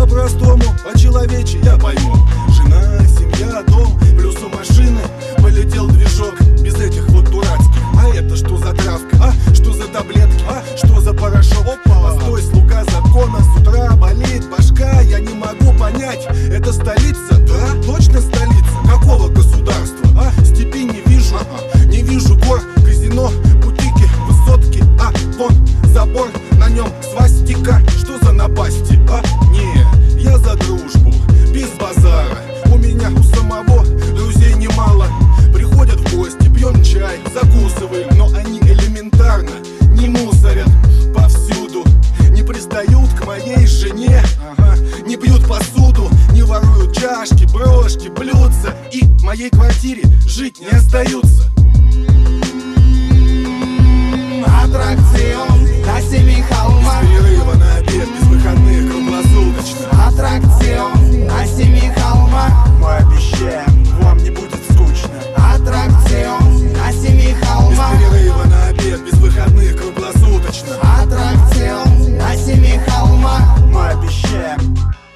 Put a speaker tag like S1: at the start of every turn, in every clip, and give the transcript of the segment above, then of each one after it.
S1: По-простому, по-человечи я пойму. Жена, семья, дом, плюс у машины полетел движок без этих вот дурацких. А это что за травка? А что за таблетки? А что за порошок? Постой, слуга закона, с утра болит башка. Я не могу понять, это столица? Да, точно столица? Какого государства? А степи не вижу, не вижу гор, казино, бутики, высотки. А вон забор, на нем свастика. Что за напасти? А не, я за дружбу, без базара. У меня у самого друзей немало. Приходят в гости, пьем чай, закусываем, но они элементарно не мусорят повсюду. Не пристают к моей жене, не бьют посуду, не воруют чашки, брошки, блюдца. И в моей квартире жить не остаются.
S2: Аттракцион на 7 холмах.
S1: Без перерыва на обед, без выходных, круглосуточно.
S2: Аттракцион на 7 холмах.
S3: Мы обещаем, вам не будет скучно.
S2: Аттракцион на 7
S1: Без
S2: холмах.
S1: перерыва на обед, без выходных, круглосуточно.
S2: Аттракцион на 7 холмах.
S3: Мы обещаем.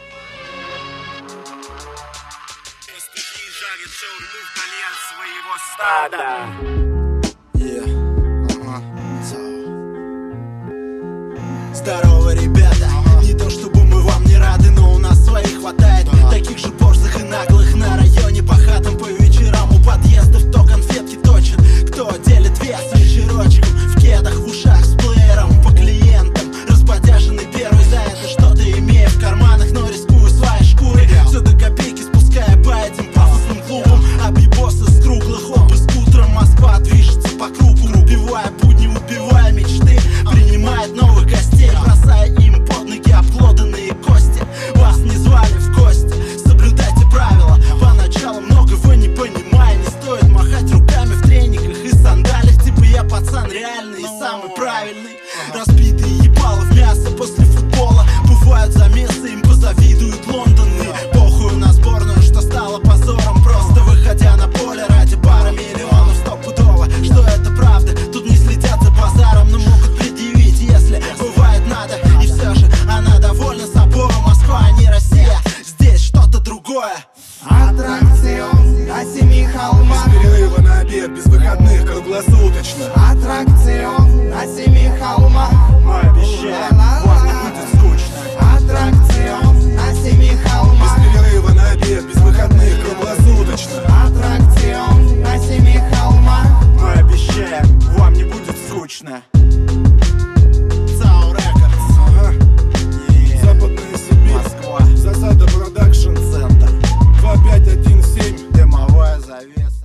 S2: Здорово, ребята. Не то чтобы мы вам не рады, но у нас своих хватает. Таких же борзых и наглых на районе. По хатам, по вечерам у подъездов. Кто конфетки точит, кто делит вес вечерочком. В кедах, в ушах с плеером. По клиентам, расподяженный первый. За это что-то имея в карманах, но рискую своей шкурой. Все до копейки спуская по этим пафосным клубам. Объебосы с круглых опуск утром. Москва движется по кругу, убивая будни, убивая мечты. Принимает новых гостей, бросая им под ноги обглоданные кости. Вас не звали в гости, соблюдайте правила. Поначалу много вы не понимая, не стоит махать руками в трениках и сандалиях. Типа я пацан реальный и самый правильный. Разбитые ебало в мясо после футбола. Бывают замесы, им позавидуют лондонные. Похуй на сборную, что стало позором. Просто выходя на поле ради пары миллионов стопудово, что это правда, тут не следят за базаром. Но могут предъявить, если бывает надо. И все же она довольна собой. Москва, а не Россия, здесь что-то другое. Аттракцион на 7 холмах.
S1: Без перерыва на обед, без выходных, круглосуточно.
S2: Аттракцион на 7 холмах.
S3: Мы обещаем, вам не будет скучно.
S2: Аттракцион на 7 холмах.
S1: Без перерыва на обед, без выходных, круглосуточно.
S2: Аттракцион на 7 холмах.
S3: Мы обещаем, вам не будет скучно.
S2: Цау Рекордс.
S1: Западная Сибирь,
S2: Москва.
S1: Засада Продакшн,
S2: Центр.
S1: 2517.
S2: Дымовая завеса.